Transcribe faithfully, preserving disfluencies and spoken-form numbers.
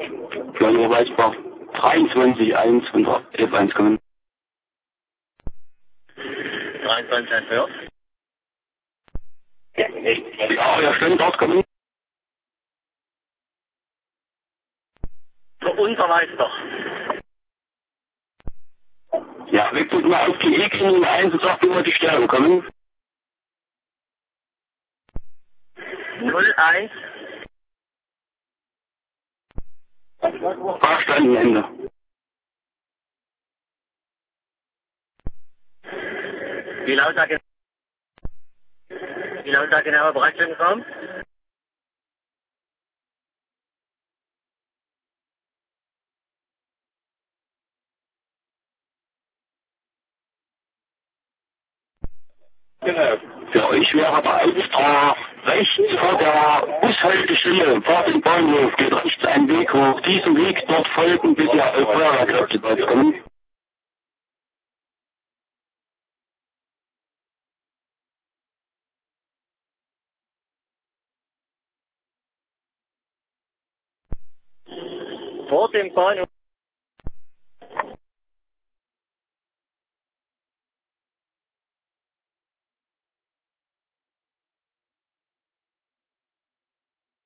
Florian Weißbach, dreiundzwanzig eins von F eins kommen. dreiundzwanzig eins für? Ja, ja, stimmt, dort kommen. Für unser Weißbach. Ja, wechselt mal auf die E-Klinik eins und sagt, wo die Sterne kommen. null eins. Verstanden, Ende. Wie lautet der, wie lautet der genaue Bereitstellungsraum? Genau. Für euch wäre der Alster rechts vor der Bushaltestelle vor dem Bahnhof geht rechts ein Weg hoch. Diesen Weg dort folgen, bis ihr auf Feuerwehrkräfteplatz kommen. Vor dem Bahnhof.